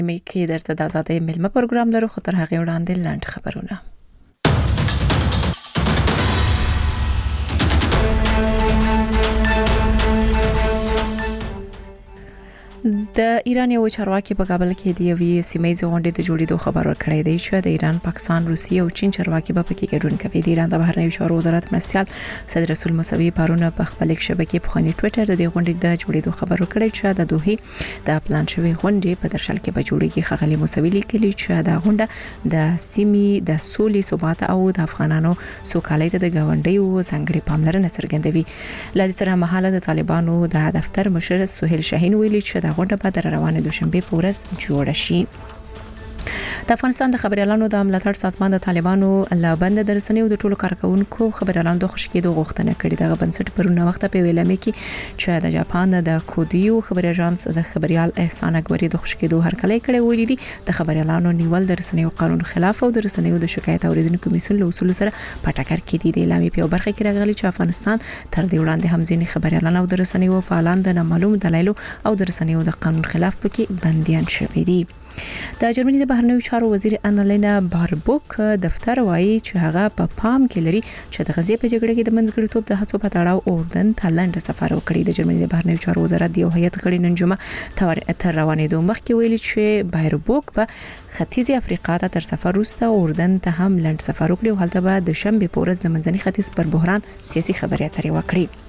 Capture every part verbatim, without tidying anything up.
کې درته د آزادۍ ملمه پروګرام لرو، خو تر هغه وړاندې لاند خبرونه. د ایران یو چارواکي په کابل کې د یوې سیمې غونډې د جوړېدو خبر ورکړی دی چې د ایران، پاکستان، روسیې او چین چارواکي په پکې ګډون کوي. د ایران د بهرنیو چارو وزارت مرستیال صدر رسول موسوي پرونه په خپل شبکې په خوني ټوئیټر د غونډې د جوړېدو خبر ورکړی چې د دوه د پلان شوی غونډې په درشل کې به جوړیږي. خغلی موسوي لیکلي چې د غونډه د سیمې د سولې، ثبات او د افغانانو سوکالۍ ته د غونډې ځانګړي پاملرنه څرګندوي. لدې سره مهاله د طالبانو د دفتر مشر سهیل شاهین ویلي چې غونډه په در روانه دوشنبه په ورځ جوړه شي. د افغانستان د خبريالانو د ملاتړ سازمان د طالبانو له بند درسنیو د ټولو کارکونکو خبريالانو د خوشکېدو غوښتنه کړې. دغه بنسټ پرونه وخت په ویلامه کې چې د جاپان د کودیو خبري اژانس د خبريال احسان اکبري د خوشکېدو هرکلی کړی ویلي دي د خبريالانو نیول درسنیو قانون خلاف او درسنیو د شکایت اوریدونکو کمیسیون له اصول سره په ټکر کې دي. د اعلامیې په برخه کې راغلي چې افغانستان تر دې وړاندې هم ځینې خبريالان او درسنیو فعالان د نامعلوم دلایلو او درسنیو د قانون خلاف پکې بنديان شوي دي. د جرمني د بهرنیو چارو وزیر انالینا باربوک دفتر وایي چې هغه په پام کې لري چې د غزې په جګړه کې د منځګړیتوب د هڅو په تړاو اردن ته لنډ سفر وکړي. د جرمني د بهرنیو چارو وزارت یو هیئت غړي نن جمعه تر روانېدو مخکې ویلي چې باربوک په ختیځ افریقا ته تر سفر وروسته اردن ته هم لنډ سفر وکړي او هلته به د شنبه په ورځ د منځني ختیځ پر بحران سیاسي خبرې اترې وکړي.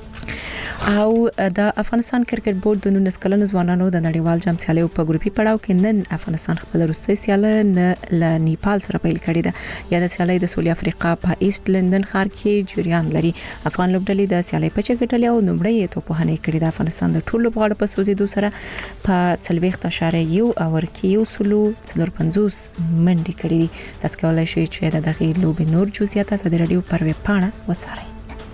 او د افغانستان کرکټ بورډ د نولس کلنو ځوانانو د نړیوال جام سیالیو په ګروپي پړاو کې نن افغانستان خپل وروستۍ سیاله له نیپال سره پیل کړې ده. یا د سیالۍ د سولې افریقا په ایست لندن ښار کې جریان لري. افغان لوبډلې د سیالۍ په چګټلې او نومړی توپوهنې کړې ده. افغانستان د ټولو لوبغاړو په سوزیدو سره په څلويخت اشاریه یو اور کې یو سلو څلور پنځوس منډي کړې دي. تاسو کولای شئ چې د دغه لوبې نور جزئیات د رادیو پروي پاڼه وڅارئ.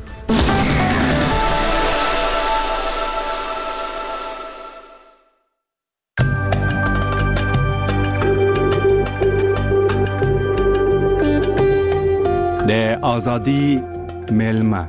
د آزادی ملمه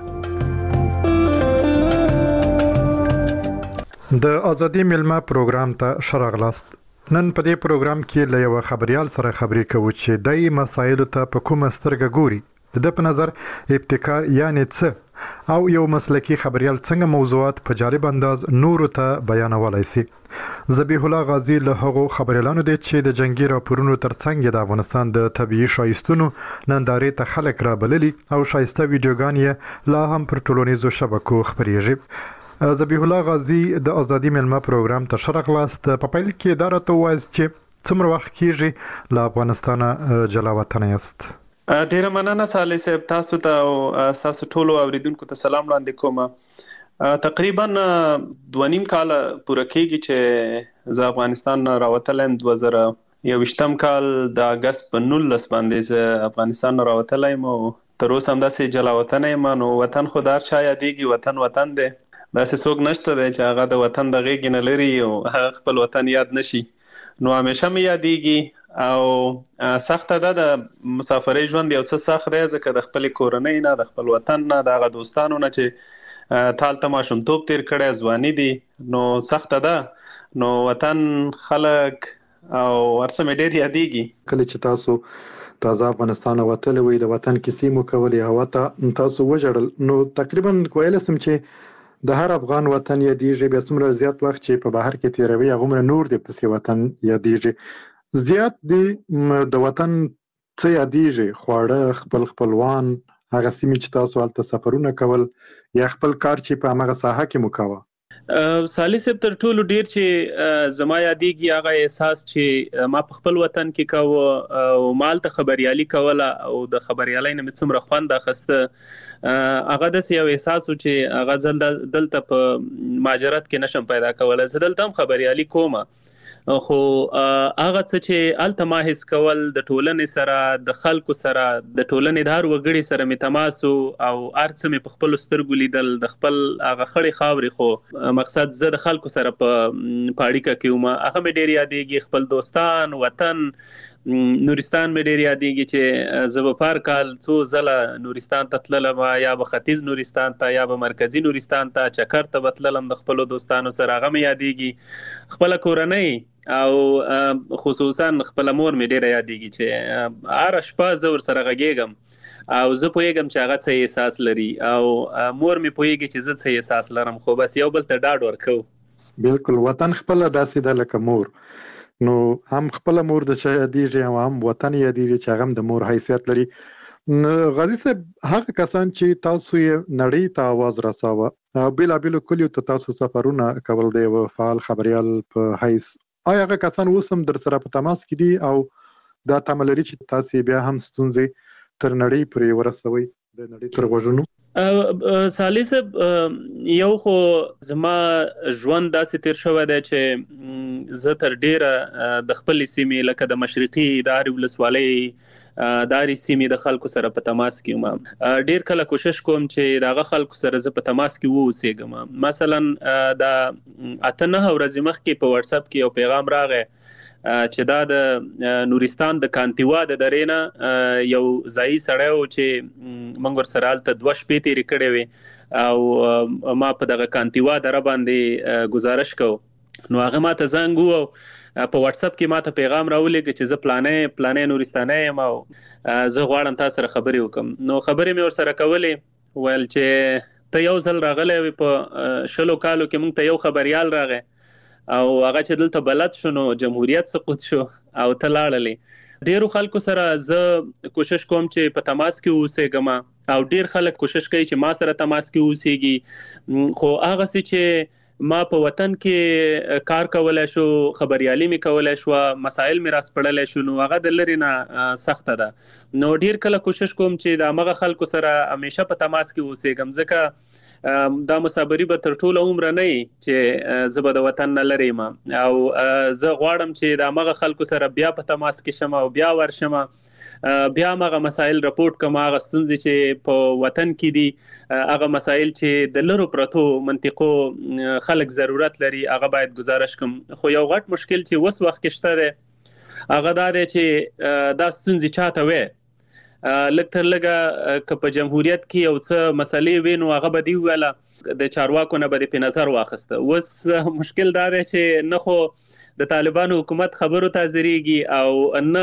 د آزادی ملمه پروګرام ته شراغلاست. نن په دې پروګرام کې له یو خبريال سره خبرې کوو چې دای مسایلو ته په کومه سترګه ګوري. د په نظر ابتکار یعنی څه او یو مسلکی خبريال څنګه موضوعات په جالب انداز نورو ته بیانولای شي. ذبیح الله غازی له هغو خبريالانو دی چې د جنگي راپورونو ترڅنګ د افغانستان د طبيعي شایستونو نندارې ته خلک را بللي او شایسته ویډیوګان یې لا هم پر ټولنیزو شبکو خبريږي. ذبیح الله غازی د آزادی ملمه پروګرام ته شرغلاست. په پیل کې دا راته وایي چې څومره وخت کېږي له افغانستانه جلا وطن یاست؟ ډیره مننه صالح صاحب، تاسو ته او تاسو ټولو اوریدونکو ته سلام وړاندې کوم. تقریبا دوه نیم کال پوره کېږي چې زه افغانستان راوتلم. دوه زره یوویشتم کال د اگست په نولس باندې زه افغانستان راوتلی یم او تر اوسه همداسې جلا وطن یم. نو وطن خو د هر چا یادېږي، وطن وطن دی، داسې څوک نشته دی چې هغه د وطن د غېږې نه لري او هغه خپل وطن یاد نشي. نو همیشه مې یادېږي او سخته ده د مسافرۍ ژوند یو څه سخت دی، ځکه د خپل کورنۍ نه، د خپل وطن نه، د هغه دوستانو نه چې تال ته ماشومتوب تیر کړی، ځواني دي، نو سخته ده. نو وطن، خلک او هر څه مې ډېر یادېږي. کله چې تاسو تازه افغانستان وتلی وئ د وطن کیسې مو کولې، هوا ته تاسو وژړل، نو تقریبا ویلی شم چې د هر افغان وطن یادېږي. بیا څومره زیات وخت چې په بهر کې تیروي هغومره نور د پسې وطن یادېږي. زیات دی د وطن څه یادېږي؟ خواړه، خپل خپلوان، هغه سیمې چې تاسو هلته سفرونه کول، یا خپل کار چې په همغه ساحه کې مو کاوه؟ صالح صاحب، تر ټولو ډیر چې زما یادېږي هغه احساس چې ما په خپل وطن کې کاوه او مال ته خبريالي کوله او د خبريالۍ نه مې څومره خوند اخیسته. هغه داسې یو احساس و چې هغه زه دلته په مهاجرت کې نشم پیدا کولی. زه دلته هم خبريالي کوم، خو هغه څه چې هلته ما حس کول د ټولنې سره، د خلکو سره، د ټولنې د هر وګړي سره مې تماس او هر څه مې په خپلو سترګو لیدل، د خپل هغه خړې خاورې، خو مقصد زه د خلکو سره په اړیکه کې وم، هغه مې ډېر یادېږي. خپل دوستان، وطن، نورستان مې ډېر یادېږي چې زه به په هر کال څو ځله نورستان ته تللم، یا به ختیځ نورستان ته یا به مرکزي نورستان ته چکر ته به تللم د خپلو دوستانو سره، هغه مې یادېږي. خپله کورنۍ او خصوصا خپل مور مې ډیره یادېږي چې هر شپه زه ورسره غږیږم او زه پوهیږم چې هغه څه احساس لري او مور مې پوهیږي چې زه څه احساس لرم، خو بس یو بل ته ډاډ ورکو. بالکل وطن خپل داسې ده لکه مور، نو هم خپل مور د چا یادېږي او هم وطن یادېږي چې هغه د مور حیثیت لري. غازي صاحب، هغه کسان چې تاسو یې نړۍ ته आवाज رساوه او بیلابېلو کلیو ته تاسو سفرونه کول دی او فعال خبريال په حیث، آیا هغه کسان اوس هم در سره په تماس کې دي او دا تمه لري چې تاسو بیا هم ستونزې تر نړۍ پورې ورسوي د نړۍ تر غوږونو؟ سالي صاحب، یو خو زما ژوند داسې تیر شوی دی چې زه تر ډیره د خپل سیمې لکه د مشرقي ادارې ولسوالۍ داري سیمې د خلکو سره په تماس کې یم. ډیر کله کوشش کوم چې دغه خلکو سره زه په تماس کې ووسېږم. مثلا دا اته نه ورځې مخکې په واتس اپ کې یو پیغام راغی چې دا د نورستان د کانتیوا د درېنه یو ځای سړی و چې موږ ورسره هلته دوه شپې تېرې کړې وې او ما په دغه کانتیوا دره باندې گزارش کو. نو هغه ما ته زنګ وو په واتس اپ کې ما ته پیغام راولېږه چې زه پلانې پلانې نورستانۍ یم او زه غواړم تاسو سره خبرې وکړم. نو خبرې مې ورسره کولې، ویل چې ته یو ځل راغلی وې په شلو کالو کې، موږ ته یو خبریال راغی او هغه چې دلته بلد شو نو جمهوریت سقوط شو او ته لاړلې. ډیرو خلکو سره زه کوشش کوم چې په تماس کې اوسېږم او ډیر خلک کوشش کوي چې ما سره تماس کې اوسېږي، خو هغه څه چې ما په وطن کې کار کولای شو، خبريالي مې کولای شو، مسائل مې راسپړلای شو، نو هغه د لري نه سخته ده. نو ډیر کله کوشش کوم چې د هغه خلکو سره همیشه په تماس کې اوسېږم، ځکه دا مسابري به تر ټوله عمر نه وي چې زه به د وطن نه لرې یم او زه غواړم چې د هغه خلکو سره بیا په تماس کې شم او بیا ورشم، بیا هغه مسائل راپورټ کوم، هغه ستونزې چې په وطن کې دي، هغه مسائل چې د لرو پرتو منطقو خلک ضرورت لري، هغه باید گزارش کوم. خو یو غټ مشکل چې وس وخت کې شته دی هغه دا دی چې دا ستونزې چاته وي لږ تر لږه که په جمهوریت کې یو څه مسلې وي نو هغه به دی ویله د چارواکو نه به دې په نظر واخیسته. اوس مشکل دا دی چې نه خو د طالبانو حکومت خبرو ته حاضرېږي او نه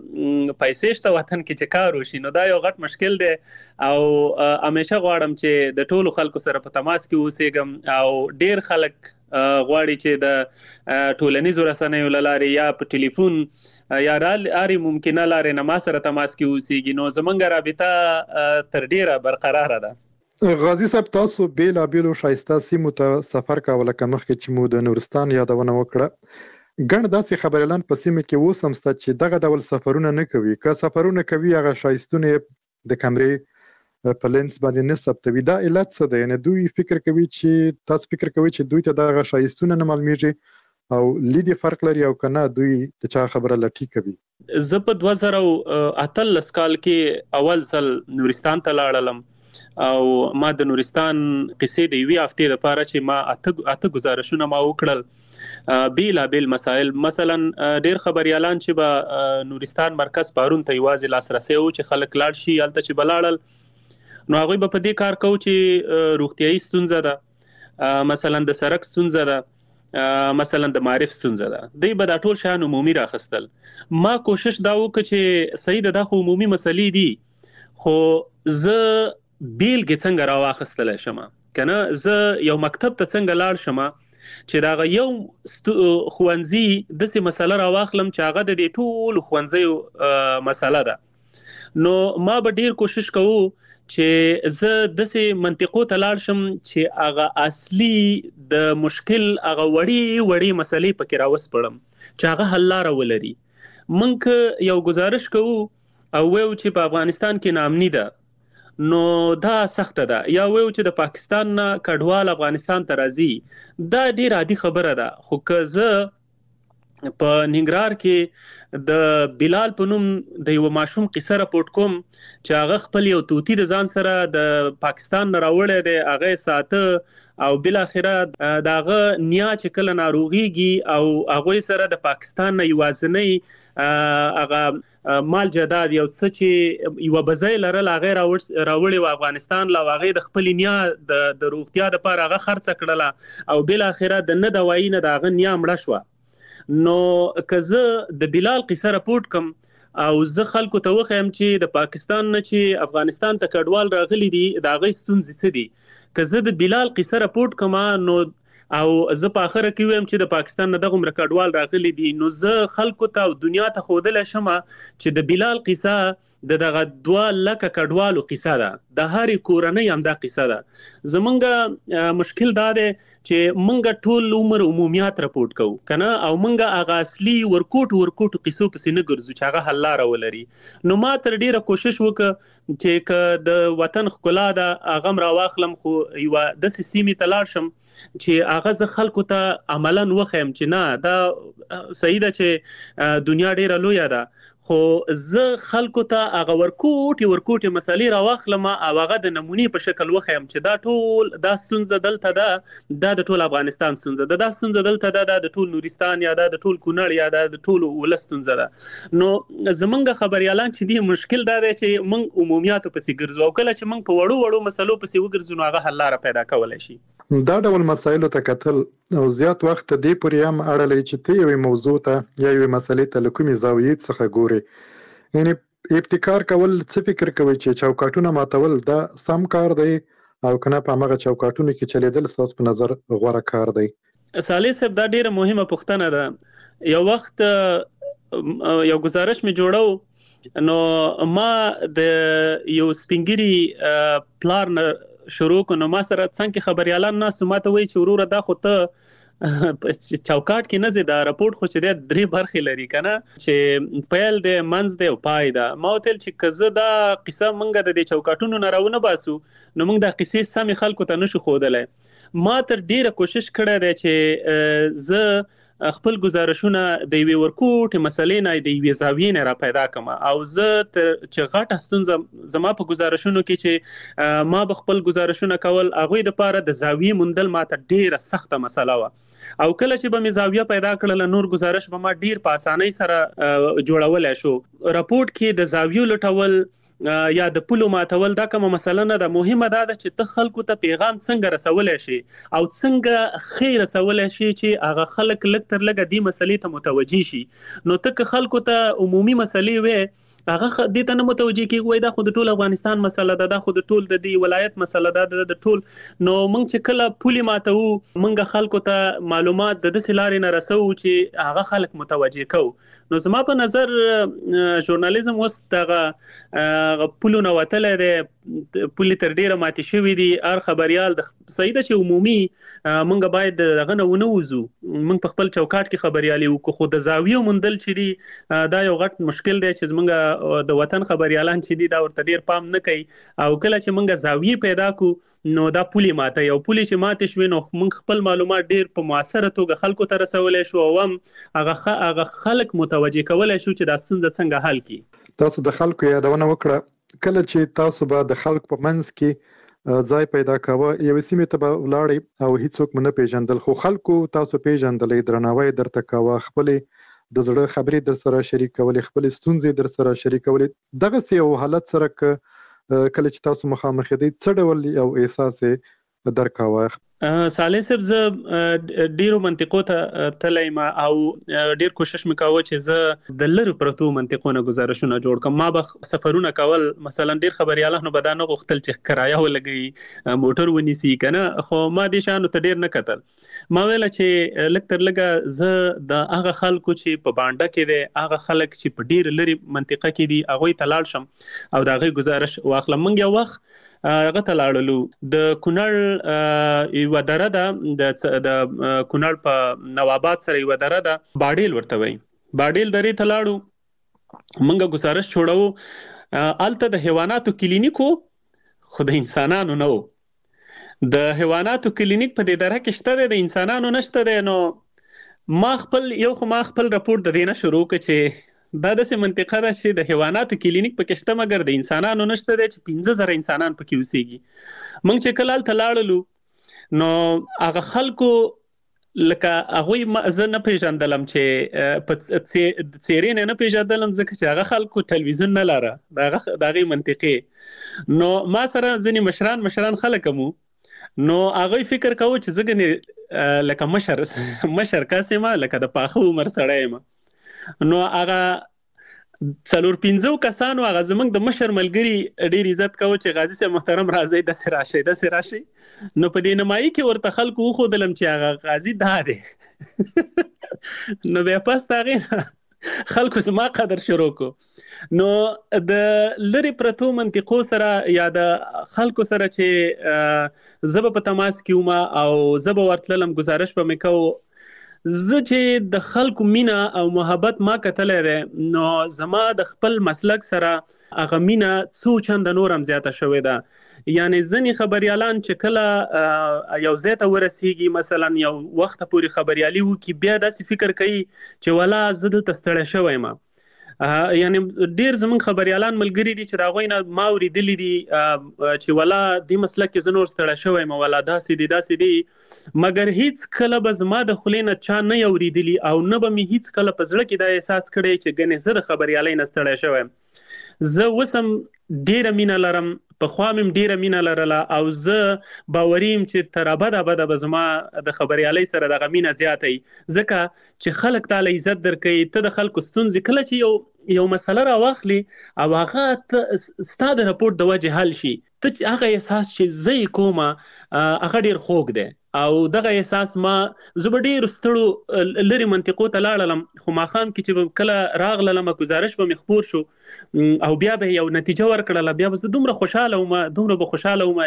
پیسې شته وطن کې چې کار وشي، نو دا یو غټ مشکل دی او همیشه غواړم چې د ټولو خلکو سره په تماس کې اوسېږم او ډیر خلک غواړي چې د ټولنیزو رسنیو له لارې یا په ټلیفون یا هرې ممکنه لارې نه ما سره تماس کې اوسېږي، نو زموږ رابطه تر ډیره برقراره ده. غازي صاحب، تاسو بیلابېلو ښایسته سیمو ته سفر کاوه، لکه مخکې چې مو د نورستان یادونه وکړه. ګڼ داسې خبریالان په سیمه کې اوس هم شته چې دغه ډول سفرونه نه کوي، که سفرونه کوي هغه ښایستونه د کمرې په لینس باندې نه ثبتوي. دا علت څه دی؟ یعنې دوی فکر کوي چې تاسو فکر کوي چې دوی ته دغه ښایستونه نه معلومیږي او لیدې فرق لري او که نه دوی د چا خبره لټي کوي؟ زه په دوه زره اتلس کال کې اول ځل نورستان ته لاړلم او ما د نورستان قصې د یوې هفتې لپاره چې ما اته اته گزارشونه ما وکړل بیلابیل مسائل. مثلا ډیر خبريالان چې به نورستان مرکز پارون ته یوازې لاسرسي و چې خلک لاړ شي هلته چې بلاړل، نو هغوی به په دې کار کوو چې روغتیایي ستونزه ده، مثلا د سړک ستونزه ده، مثلا د معرف ستونزه ده، دوی به دا ټول شیان عمومي راخستل. ما کوشش دا وکړه چې صحیح ده دا خو عمومي مسلې دي، خو زه بیلګې څنګه راواخیستلی شم، که نه زه یو مکتب ته څنګه لاړ شم چې دا یو ښوونځي داسې مسله راواخلم چې هغه د دې ټولو ښوونځیو مسله ده. نو ما به ډیر کوشش کوو چې زه داسې منطقو ته لاړ شم چې هغه اصلي د مشکل هغه وړې وړې مسلې پکې راوسپړم چې هغه حل لاره ولري. موږ یو گزارش کوو او ویو چې په افغانستان کې ناامني ده، نو دا سخته ده، یا ویو چې د پاکستان نه کډوال افغانستان ته راځي، دا ډیر عادي خبره ده. خو که زه په ننګرهار کې د بلال په نوم د یو ماشوم قصه راپورټ کوم چې هغه خپل یو توتی د ځان سره د پاکستان نه راوړی دی، هغه یې ساته او بالاخره د هغه نیا چې کله ناروغیږي او هغوی سره د پاکستان نه یوازینۍ هغه مال جداد یو څه چې یوه بزۍ لرل هغه یې راوړې و افغانستان له، هغه یې د خپلې نیا د روغتیا دپاره هغه خرڅه کړله او بالاخره د نه دوایي نه د هغه نیا مړه شوه. نو که زه د بلال قصه راپورټ کوم او زه خلکو ته وخیم چې د پاکستان نه چې افغانستان ته کډوال راغلي دي د هغې ستونزې څه دي، که زه د بلال قصه راپورټ کوم نو او زه په اخره کې ویم چې د پاکستان نه دغه کډوال راغلي دي، نو زه خلکو ته او دنیا ته ښودلی شم چې د بلال قصه د دغه دوه لکه کډوالو قصه ده، د هرې کورنۍ همدا قصه ده. زمونږ مشکل دا دی چې مونږ ټول عمر عمومیات راپورټ کوو کنه، او مونږ هغه اصلي ورکوټ ورکوټ قصو پسې نه ګرځو چې هغه حل لاره ولري. نو ما تر ډیره کوشش وکړ چې که د وطن ښکلا ده هغه م راواخلم، خو یوه داسې سیمې ته لاړ شم چې هغه زه خلکو ته عملاً وښیم چې نه دا صحیح ده چې دنیا ډیره لویه ده، خو زه خلکو ته هغه ورکوټې ورکوټې مسلې راواخلم او هغه د نمونې په شکل وښیم چې دا ټول دا ستونزه دلته ده، دا د ټول افغانستان ستونزه ده، دا ستونزه دلته ده، دا د ټول نورستان یا دا د ټول کونړ یا دا د ټول ولس ستونزه ده. نو زمونږ خبریالان چې دي مشکل دا دی چې موږ عمومیاتو پسې ګرځو، او کله چې موږ په وړو وړو مسلو پسې وګرځو نو هغه حل لاره پیدا کولی شي. دا ډول مسایلو ته کتل او زیات وخت دې پورې هم اړه لري چې ته یوې موضوع ته یا یوې مسلې ته له کومې زاویې څخه ګورې. یعنې ابتکار کول څه فکر کوئ چې چوکاټونه ماتول دا سم کار دی او که نه په همغه چوکاټونو کې چلیدل ستاسو په نظر غوره کار دی؟ صالح صاحب دا ډیره مهمه پوښتنه ده. یو وخت یو گزارش مې جوړو نو ما د یو سپینګیري پلار نه شروع کو، نو ما سره څنګه خبريالان ناس ما ته وایي چې وروره دا خو ته چوکاټ کې نه زی دا راپورټ خو چې د درې برخې لري کنه، چې پیل دی منځ دی او پای ده. ما وتل چې کزه دا قصه مونږ د دې چوکاټونو نه راونه باسو نو مونږ دا قصې سمې خلکو ته نشو ښودلی. ما تر ډیره کوشش کړی دی چې زه خپل گزارشونه د یوې ورکوټې مسلې نه د یوې زاویې نه را پیدا کړم، او زه چې غټه ستونزه زما په گزارشونو کې چې ما به خپل گزارشونه کول هغوی دپاره د زاویې موندل ما ته ډیره سخته مسله وه، او کله چې به مې زاویه پیدا کړله نور گزارش به ما ډیر په اسانۍ سره جوړولی شو. راپورټ کې د زاویو لټول یا د پولو ماتول دا کومه مسله نه ده، مهمه دا ده چې ته خلکو ته پیغام څنګه رسولی شي او څنګه ښې رسولی شي چې هغه خلک لږ تر لږه دې مسلې ته متوجه شي. نو ته که خلکو ته عمومي مسلې وې هغه دې ته نه متوجه کېږي، وایي دا خو د ټول افغانستان مسله ده، دا خو د ټول د دې ولایت مسله ده د ټول. نو موږ چې کله پولې ماتوو موږ خلکو ته معلومات د داسې لارې نه رسوو چې هغه خلک متوجه کوو. نو زما په نظر ژورنالیزم اوس دغه پولو نه وتلی دی، پولې تر ډیره ماتې شوي دي. هر خبریال د صحیح ده چې عمومي موږ باید دغه نه ونه وځو، موږ په خپل چوکاټ کې خبریالي وکړو، خو د زاویو موندل چې دي دا یو غټ مشکل دی چې زموږ د وطن خبریالان چې دي دا ورته ډیر پام نه کوي، او کله چې موږ زاویې پیدا کړو نو دا پولې ماته یو پولې چې ماتې شوې نو موږ خپل معلومات ډیر په مؤثره توګه خلکو ته رسولی شو، او هم هغه هغه خلک متوجه کولی شو چې دا ستونزه څنګه حل کړي. تاسو د خلکو یادونه وکړه، کله چې تاسو به د خلکو په منځ کې ځای پیدا کاوه یوې سیمې ته به ولاړئ او هیڅوک مو نه پیژندل، خو خلکو تاسو پیژندلی، درناوی درته کاوه، خپلې د زړه خبرې در سره شریکولې، خپلې ستونزې در سره شریکولې. دغسې یو حالت سره که کله چې تاسو مخامخېدئ څه ډول یو احساس یې درکاوه؟ صالح صاحب زه ډیرو منطقو ته تللی یم او ډیر کوشش مې کاوه چې زه د لرې پرتو منطقو نه ګزارشونه جوړ کړم. ما به سفرونه کول، مثلا ډیر خبریالانو به دا نه غوښتل چې کرایه ولګوي موټر ونیسي کنه، خو ما دې شیانو ته ډیر نه کتل. ما ویله چې لږ تر لږه زه د هغه خلکو چې په بانډه کې دی، هغه خلک چې په ډیر لرې منطقه کې دي هغوی ته لاړ شم او د هغوی ګزارش واخلم. موږ یو وخت هغه ته لاړلو، د کونړ یوه دره ده، د کونړ په نواباد سره یوه دره ده، باډیل ورته وایي، باډیل درې ته لاړو، موږ ګزارش جوړو. هلته د حیواناتو کلینیک و خو د انسانانو نه و. د حیواناتو کلینیک په دې دره کې شته دی، د انسانانو نشته دی. نو ما خپل یو خو ما خپل راپورټ د دې نه شروع کړ چې دا داسې منطقه ده چې د حیواناتو کلینیک پکې شته مګر د انسانانو نشته دی چې پنځه زره انسانان پکې اوسېږي. موږ چې کله هلته لاړلو نو هغه خلکو لکه هغوی زه نه پیژندلم، چې په څېرې نه نه پیژندلم ځکه چې هغه خلکو تلویزیون نه لره د هغې منطقې. نو ما سره ځینې مشران مشران خلک هم نو هغوی فکر کوو چې زه ګنې لکه مشر مشر کاسې ما لکه د پاخه عمر سړی یم. نو هغه څلور پنځو کسانو هغه زمونږ د مشر ملګري ډېر عزت کوو چې غازي صاحب محترم راځئ داسې راشئ داسې راشئ. نو په دې نمایي کې ورته خلکو وښودلم چې هغه غازي دا دی. نو بیا پس د هغې خلکو زما قدر شروع کو. نو د لرې پرتو منطقو سره یا د خلکو سره چې زه به په تماس کې وم او زه به ورتللم ګزارش به مې کوو، زه چې د خلکو مینه او محبت ما کتلی دی نو زما د خپل مسلک سره هغه مینه څو چنده نور هم زیاته شوې ده. یعنی ځینې خبریالان چې کله یو ځای ته ورسیږي مثلا یو وخته پورې خبریالي وکړي بیا داسې فکر کوي چې والا زه دلته ستړی شوی یم. یعنی ډیر زمونږ خبریالان ملګري دي چې د هغوی نه ما اورېدلي دي چې والا دې مسلک کې زه نور ستړی شوی یم، والا داسې دي داسې دي، مګر هیڅ کله به زما د خولې نه چا نه اورېدلي او نه به مې هیڅ کله په زړه کې دا احساس کړی چې ګنې زه د خبریالۍ نه ستړی شوی یم. زه اوس هم ډیره مینه لرم، پخوا مې هم ډیره مینه لرله او زه باوري یم چې تر ابده ابده به زما د خبریالۍ سره دغه مینه زیاته وي، ځکه چې خلک تاله عزت درکوي. ته د خلکو ستونزې کله چې یو یو مسله راواخلي او هغه ستا د رپورټ د وجې حل شي، ته چې هغه احساس چې زه یې کومه هغه ډېر خوږ دی او دغه احساس ما زه به ډېرو ستړو لرې منطقو ته لاړلم، خو ماښام کې چې کله راغللم گزارش به مې خپور شو او بیا به یو نتیجه ورکړله، بیا به زه دومره خوشحاله وم دومره به خوشحاله وم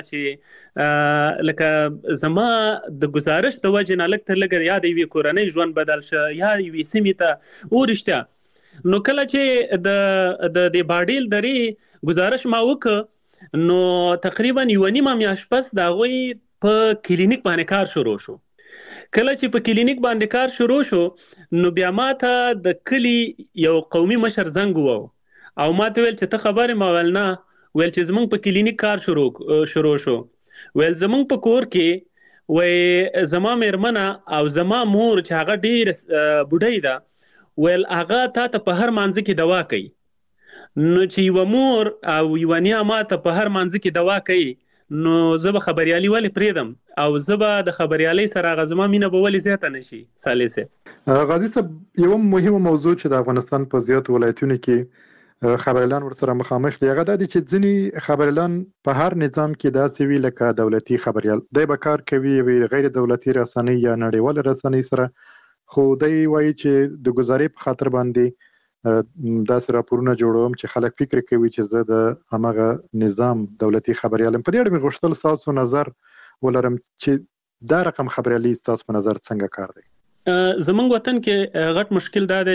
چې لکه زما د گزارش د وجې نه لږ تر لږه یا د یوې کورنۍ ژوند بدل شه یا یوې سیمې ته ورشته. نو کله چې د د باډیل درې گزارش ما وکړ نو تقریبا یوه نیمه میاشت پس د هغوی په کلینیک باندې کار شروع شو. کله چې په کلینیک باندې کار شروع شو نو بیا ما ته د کلی یو قومي مشر زنګ وو او ما ته ویل چې ته خبر یې؟ ما ویل نه. ویل چې زمونږ په کلینیک کار شروع شروع شو. ویل زمونږ په کور کې وی زما میرمنه او زما مور چې هغه ډېره بوډۍ ده، ویل هغه تا ته په هر مانځه کې دوا کوي. نو چې یوه مور او یوه نیا ما ته په هر مانځه کې دوا کوي نو زه به خبریالي ولې پرېږدم او زه به د خبریالۍ سره هغه زما مینه به ولې زیاته نه شي. صالح صاحب غازي صاحب، یوه مهمه موضوع چې د افغانستان په زیاتو ولایتونو کې خبریالان ورسره مخامخ دي هغه دا دي چې ځینې خبریالان په هر نظام کې داسې وي لکه دولتي خبریال، دی به کار کوي یوې غیر دولتي رسنۍ یا نړیوالې رسنۍ سره، خو دی وایي چې د ګزارۍ په خاطر باندې داسې راپورونه جوړوم چې خلک فکر کوي چې زه د همغه نظام دولتي خبریال یم. په دې اړه مې غوښتل ستاسو نظر ولرم چې دا رقم خبریالي ستاسو په نظر څنګه کار دی؟ زمونږ وطن کې غټ مشکل دا دی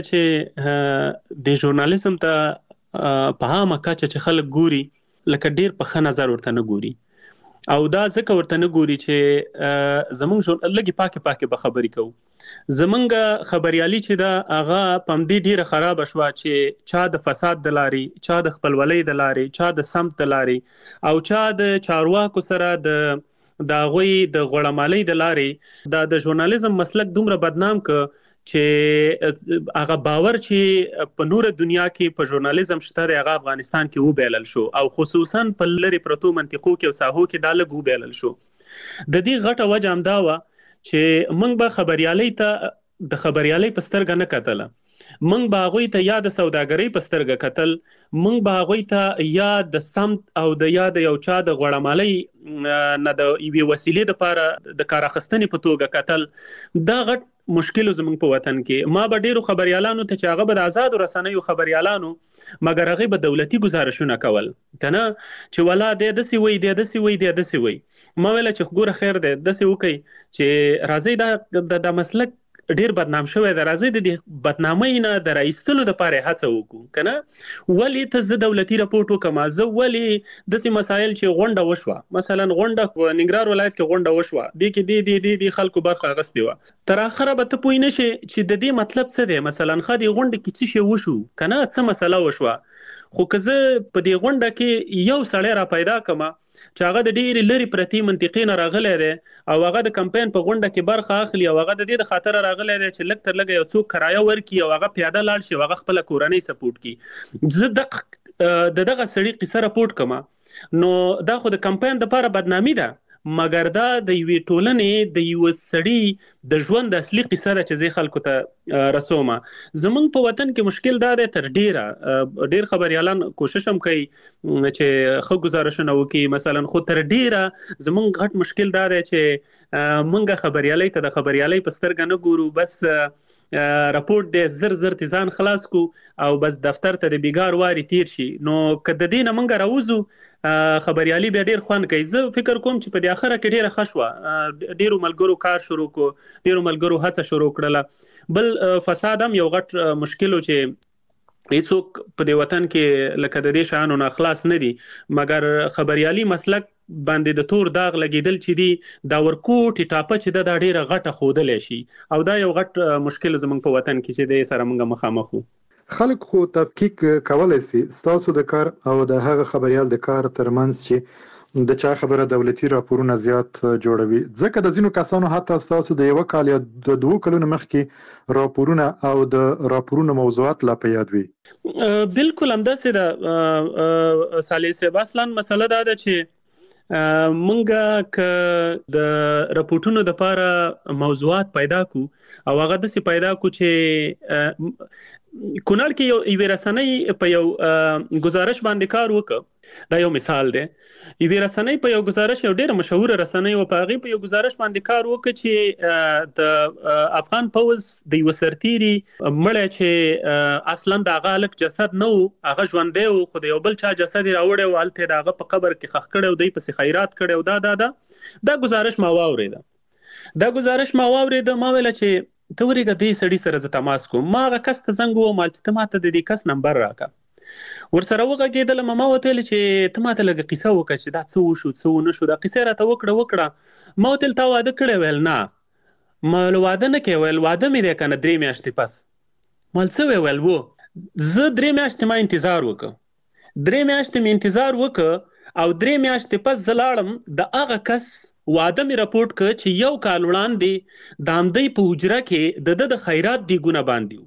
چې د ژورنالیزم ته په عامه کچه چې خلک ګوري لکه ډېر په ښه نظر ورته نه ګوري او دا ځکه ورته نه ګوري چې زمونږ لږې پاکې پاکې به خبرې کوو. زمونږ خبریالي چې دا هغه په همدې ډیره خرابه شوه چې چا د فساد د لارې، چا د خپلولۍ د لارې، چا د سمت د لارې او چا د چارواکو سره د د هغوی د غوړمالۍ د لارې دا د ژورنالیزم مسلک دومره بدنام که چې هغه باور چې په نوره دنیا کې په ژورنالیزم شته دی هغه افغانستان کې وبیلل شو او خصوصا په لرې پرتو منطقو کې او ساحو کې دا لږ وبیلل شو. د دې غټه وجه همدا وه چې موږ به خبریالۍ ته د خبریالۍ په سترګه نه کتله، موږ به هغوی ته یا د سوداګرۍ په سترګه کتل، موږ به هغوی ته یا د سمت او د یا د یو چا د غوړمالۍ نه د یوې وسیلې دپاره د کار اخیستنې په توګه کتل. دا غټ مشکل زموږ په وطن کې. ما به ډیرو خبریالانو ته چې هغه به د آزادو رسنیو خبریالانو مګر هغوی به دولتي ګزارشونه کول کنه چې ولا دی داسې وایي دی داسې وایي دی داسې وایي. ما ویله چې ګوره خیر دی داسې وکئ چې راځئ دا د مسلک ډیر بدنام شوی دی، راځئ د دې بدنامۍ نه د راایستلو دپاره یې هڅه وکړو که نه. ولې ته زه دولتي رپورټ وکړم؟ زه ولې داسې مسایل چې غونډه وشوه مثلا غونډه په ننګرهار ولایت کې غونډه وشوه دې کې دې دې دې دې خلکو برخه اخیستې وه، تر اخره به ته پوه نه شې چې د دې مطلب څه دی. مثلا ښه دې غونډه کې څه شی وشو که نه څه مسله وشوه، خو که زه په دې غونډه کې یو سړی را پیدا کړم چې هغه د ډېرې لرې پرتې منطقې نه راغلی دی او هغه د کمپین په غونډه کې برخه اخلي او هغه د دې د خاطره راغلی دی چې لږ تر لږه یو څوک کرایه ورکړي او هغه پیاده لاړ شي او هغه خپله کورنۍ سپورټ کړي، زه د دغه سړي قصه راپورټ کړم نو دا خو د کمپین دپاره بدنامي ده. مګر دا د یوې ټولنې د یو سړي د ژوند اصلي قصه ده چې زه خلکو ته رسوم. زمونږ په وطن کې مشکل دا دی تر ډیره ډیر خبريالان کوشش هم کوي چې خو گزارشونه وکړي مثلا، خو تر ډیره زمونږ غټ مشکل دا دی چې مونږه خبريالۍ ته د خبريالۍ په سترګه نه ګورو، بس راپورټ دې زر زر تیزان خلاص کو او بس دفتر ته د بیګار واري تیر شي. نو کده دې نه مونږ راوځو خبريالي به ډیر خوان کوي. زه فکر کوم چې په دې اخره کې ډیره خشوه ډیرو ملګرو کار شروع کو، ډیرو ملګرو هڅه شروع کړله. بل فساد هم یو غټ مشکل و چې هیڅوک په دې وطن کې لکه د دې شانو نه خلاص نه دي، مګر خبريالي مسلک باندې د تور داغ لګیدل چې دی دا ورکوټ ټاپه چې د ډیره غټه خودل شي، او دا یو غټ مشکل زموږ په وطن کې چې د سره موږ مخامخ وو. خلک خو تفکیک کولای شي ستاسو د کار او د هغه خبريال د کار ترمنځ چې د چا خبره دولتي راپورونه زیات جوړوي، ځکه د ځینو کسانو حتی ستاسو د یو کال یا د دوه کلونو مخکې راپورونه او د راپورونو موضوعات لا په یاد وي. بالکل همداسې ده صالح صاحب. اصلا مسله دا ده چې مونږه ک د راپورټونو د لپاره موضوعات پیدا کو او هغه د سي پیدا کو چې کونړ کې یو یو رسنۍ په یو گزارش باندې کار وکړ. دا یو مثال دی. یو رسنۍ په یو گزارش یو ډېر مشهور رسنۍ او په هغه په یو گزارش باندې کار وکړ چې د افغان پوز د یو سرتيري مړ چې اصلا د هغه الک جسد نو هغه ژوندې او خو د یو بل چا جسد راوړی او الته دغه په قبر کې خخ کړي او دای په خیرات کړي او دا دا دا دا گزارش ما واورید. دا گزارش ما واورید ما ویل چې توريګه دې سړی سره ز تماس کوم. ما هغه کس ته زنګ و مال چې ماته د دې کس نمبر راکا ورسره وغږېدل. ما وتل چې ته ماته لږه قصه وکړه چې دا څه وشو څه نه شو. دا قصه راته وکړه وکړه ما وتل تا واده کړی ویل نه مال واده نه کوي ویل واده مې دی کنه درې میاشتې پس مال څه ویل وو زه درې میاشتې ما انتظار وکړ درې میاشتې مې انتظار وکړ او درې میاشتې پس زه لاړم د هغه کس واده مې راپورټ کړ چې یو کال وړاندې د همدی په حجره کې د د خیرات دیګونه باندې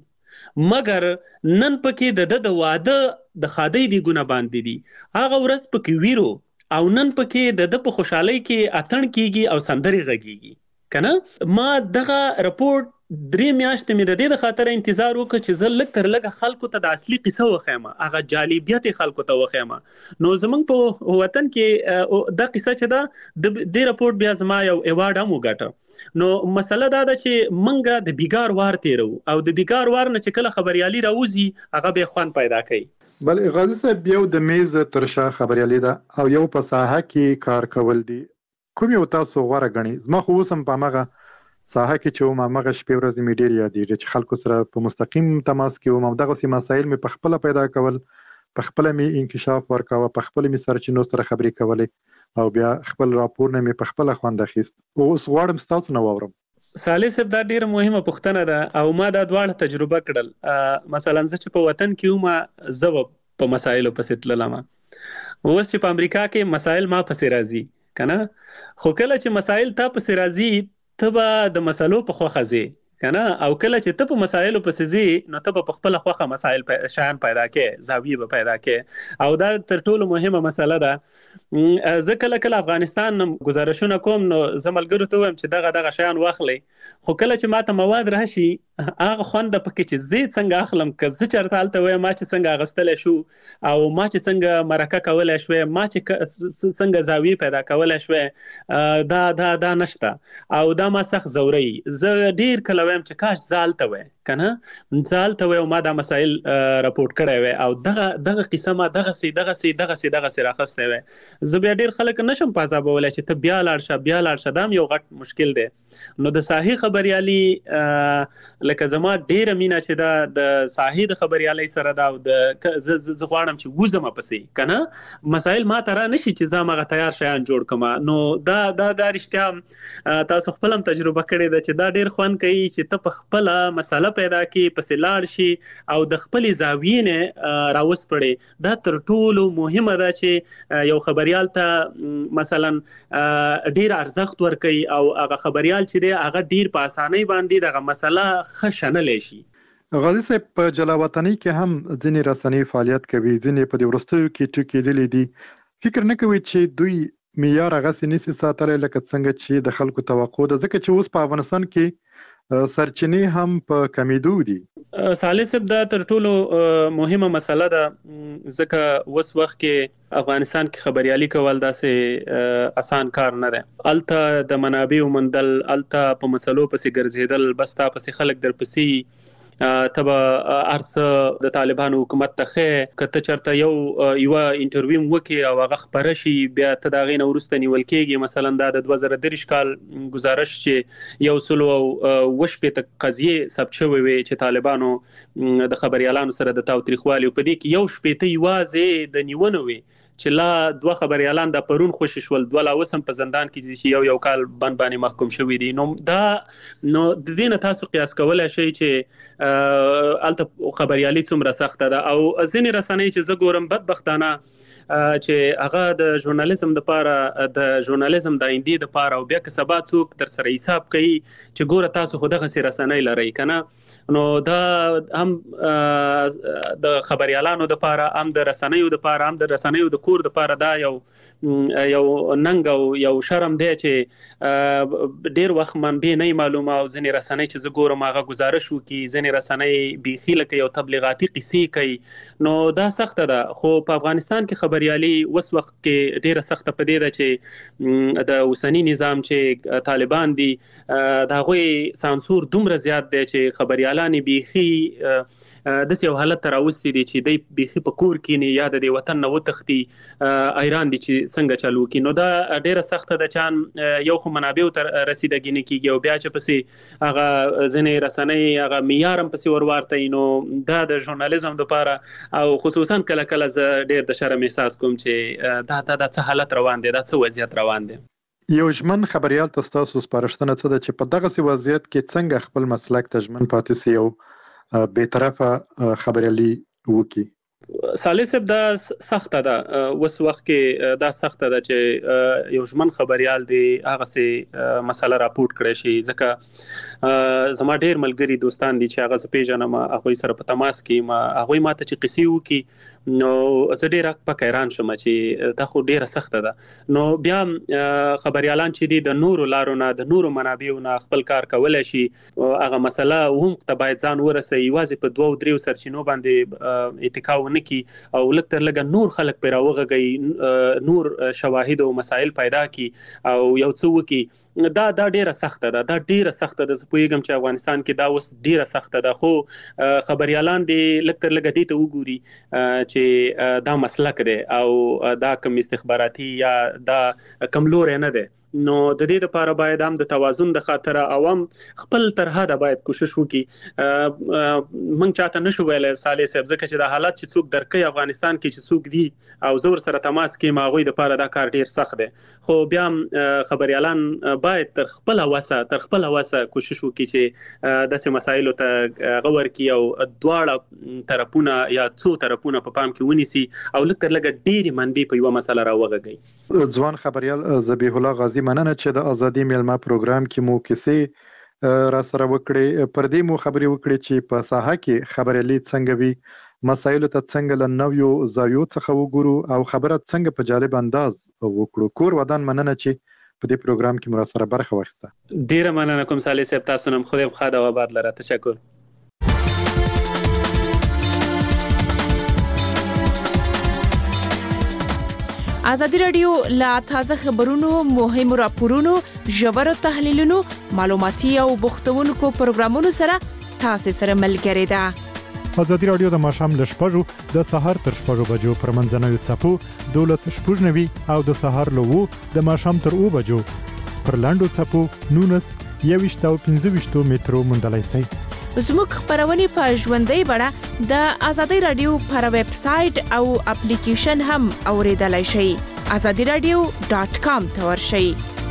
مګر نن پکې د د واده د خادي دیګونه باندې دي. هغه ورځ پکې ویرو او نن پکې د د په خوشحالي کې اتن کیږي او سندري غږیږي کنه. ما دغه راپورټ درې میاشتې مې د دې د خاطر انتظار وکړ چې زه لږ تر لږه خلکو ته د اصلي قصه وخیمه، هغه جالبیت خلکو ته وخیمه. نو زمونږ په وطن کې دا قصه چې دا د دې راپورټ بیا زما یو ایوارډ هم وګټه. نو مسله دا ده چې منګه د بیګار وار تیرو او د بیګار وار نه چې کله خبريالي راوځي هغه به خوان پیدا کوي. بل غازی صاحب یو د میز ترشا خبريالي ده او یو په ساحه کې کار کول دي. کوم یو تاسو غوړه غني؟ زما خو وسم په ماغه ساحه کې چې ما مغه شپې ورځې می ډیر یادېږي چې خلکو سره په مستقیم تماس کې وم او دغه سي مسایل می په خپل پیدا کول، په خپل می انکشاف ورکاوه، په خپل می سرچینو سره خبرې کولې او بیا خپل راپور نه می په خپل خوند اخیست. اوس غواړم تاسو نه واورم. صالح صاحب دا ډیره مهمه پوښتنه ده او ما دا دواړه تجربه کړل. مثلا زه چې په وطن کې وم زه په مسایلو پسې تللم، اوس چې په امریکا کې مسایل ما پسې راځي کنه. خو کله چې مسایل تا پسې راځي ته به د مسلو په خوخه ځي کنه، او کله چې ته په مسایلو پسې ځي نو ته په خپل خوخه مسایل شان پیدا کې زاویه به پیدا کې. او دا تر ټولو مهمه مسله ده. زه کله کله افغانستان گزارشونه کوم نو زملګرو ته وایم چې دغه دغه شان واخلي، خو کله چې ماته مواد راشي هغه خوند پکې چې زه څنګه اخلم که زه چرته الته وایم ما چې څنګه غستل شو او ما چې څنګه مرکه کولای شو ما چې څنګه زاویه پیدا کولای شو دا دا دا نشته او دا ما سخت زوري. زه ډیر کله وایم چې کاش زالته وای کنه زالته وای او ما دا مسائل راپورټ کړی وای او دغه دغه قصه ما دغه سي دغه سي دغه سي دغه سي راخسته وای. زه بیا ډیر خلک نشم پازابولای چې ته بیا لاړ شه بیا لاړ شه دا یو غټ مشکل دی. نو د صحیح خبريالي لکه زما ډیره مینا چې دا د صحیح خبريالي سره دا د ز غواړم چې وزم پسې کنه مسائل ما ترا نشي چې زما تیار شیان جوړ کما. نو دا دا د رښتیا تاسو خپلم تجربه کړې ده چې دا ډیر خوان کوي چې ته په خپل مسله پیدا کې پسې لاړ شي او د خپل زاویې نه راوس پړي. دا تر ټولو مهمه ده چې یو خبريال ته مثلا ډیر ارزښت ورکړي او هغه خبريال چې دی هغه ډیر په اسانۍ باندې دغه مسله خښنلې شي. غازی صاحب په جلاوطنۍ کې هم ځینې رسنۍ فعالیت کوي، ځینې په دې ورستیو کې ټکېدلې دي. فکر نه کوي چې دوی معیار هغه سنسي ساتلای لکه څنګه چې د خلکو توقع ده، ځکه چې اوس په افغانستان کې سرچینې هم په کمیدو دي. صالح صاحب دا تر ټولو مهمه مسله ده، ځکه وس وخت کې افغانستان کې خبريالي کول داسې آسان کار نه ده. الته د منابع ومندل، الته په مسلو پسې ګرځیدل، بس تا پسې خلک در پسې تبا ارڅ د طالبانو حکومت ته کته چرته یو یو انټرویو وکي او هغه خبره شي بیا ته دا غي نورسته نیول کېږي. مثلا دا د دوه زره درې کال گزارش چې یو سلو وش په قضیه ثبت شوی وي چې طالبانو د خبريالانو سره د تاوتریخوالي په دې کې یو شپې ته یوازې د نیونه وي چې لا دوه خبريالان د پرون خوشی شول، دوه لا وسم په زندان کې چې یو یو کال بند باندې محکوم شوی دي. نو دا نو د دې نه تاسو قیاس کولای شئ چې الته خبريالي څومره سخته ده. او ځینې رسنۍ چې زه ګورم بدبختانه چې هغه د ژورنالیزم د پاره د ژورنالیزم د ایندې د پاره او بیا که سبا څوک در سره حساب کوي چې ګوره تاسو خو دغه سي رسنۍ لري کنه، نو دا هم د خبريالانو د پاره، هم د رسنیو د پاره، هم د رسنیو د کور د پاره دا یو یو ننګ او یو شرم دی چې ډیر وخت منبع نه معلومه او ځینې رسنۍ چې زه ګورم هغه گزارش وکي، ځینې رسنۍ بيخي لکه یو تبلیغاتي قصې کوي. نو دا سخته ده. خو په افغانستان کې خبريالي وس وخت کې ډیره سخته پدې ده چې د اوسنی نظام چې طالبان دي دا غوي سانسور دومره زیات دی چې خبريالي لانی بيخي د یو حالت تراوستي دي چې د بيخي په کور کې نه یاد دي وطن نو تختی ایران دي چې څنګه چالو کی. نو دا ډیره سخته ده چې یو خو منابع تر رسیدګی نه کیږي او بیا چې پسې هغه ځنې رسنۍ هغه معیارم پسې ورورته. نو دا د ژورنالیزم لپاره او خصوصا کله کله ز ډیر د شرم احساس کوم چې دا دا د څه حالت روان دي، دا څه وضعیت روان دي. یو ژمن خبريال تاسو سپارښتنه څه ده چې په دغه سی وضعیت کې څنګه خپل مسلک ته ژمن پاتې سي او به طرفه خبريالي وکي؟ صالح صاحب دا سخته ده، وس وخت کې دا سخته ده چې یو ژمن خبريال دی هغه سي مسله راپورټ کړی شي. ځکه زما ډیر ملګری دوستان دي چې هغه پیژنم، هغه سره په تماس کې ما هغه ماته چې قصې وکي نو زه ډیر په حیران شوم چې دا خو ډیره سخته ده. نو بیا خبريالان چې دي د نورو لارو نه د نورو منابعو نه خپل کار کولای شي، هغه مسله هم ته باید ځان ورسي یوازې په دوه او دریو سرچینو باندې اتکا ونه کی او لکتر لګ نور خلک پیراوغږي، نور شواهد او مسائل پیدا کی او یو څو وکي. دا دا ډیره سخته ده، دا ډیره سخته ده. زه پوهیږم چې افغانستان کې دا اوس ډیره سخته ده، خو خبريالان دي لکتر لګ دې ته وګوري چې دا مسلک دی او دا کوم استخباراتي یا دا کم لور نه ده. نو د دې لپاره باید هم د توازن د خاطر عوام خپل تر حده باید کوشش وکړي. مونږ چاته نشو ویلای صالح صاحب ځکه چې د حالات چې څوک درکې افغانستان کې چې څوک دي او زور سره تماس کې ماغوي د لپاره دا کار ډیر سخت دی. خو بیا خبريالان باید تر خپل وسه تر خپل وسه کوشش وکړي چې د سه مسایلو ته غور کی او دواړه طرفونه یا څو طرفونه په پام کې ونیسي او لکه لګ ډیر منبي په یو مسله راوغږي. ځوان خبريال ذبیح الله غازی مننه چې د ازادي میلمه پروګرام کې مو کیسې را سره وکړې. پر دې مو خبرې وکړې چې په ساحه کې خبريالي څنګه وي، مسایلو ته څنګه له نویو زاویو څخه وګورو او خبره څنګه په جالب انداز وکړو. کور ودان مننه چې په دې پروګرام کې مو سره برخه واخیسته. ډیره مننه کوم صالح صاحب، تاسو نن خو دې خاطر او آباد لره. تشکر. ازادي رادیو لا تازه خبرونو، مهمو راپورونو، ژورو تحلیلونو، معلوماتي او بوختونکو پروګرامونو سره تاسو سره ملګری ده. ازادي رادیو د ماښام ل شپږو د سهار تر شپږو بجو پر منځنوي څپو دولس شپږ نوي او د سهار له وو د ماښام تر او بجو پر لاندو څپو نونس یويشت او پنځه ویشت مترو مندلای سي. زموږ خبرونه په ژوندۍ بڼه د ازادي رادیو پر ویب سټ او اپلیکیشن هم اوریدلای شئ. azadi radio dot com ته ورشئ.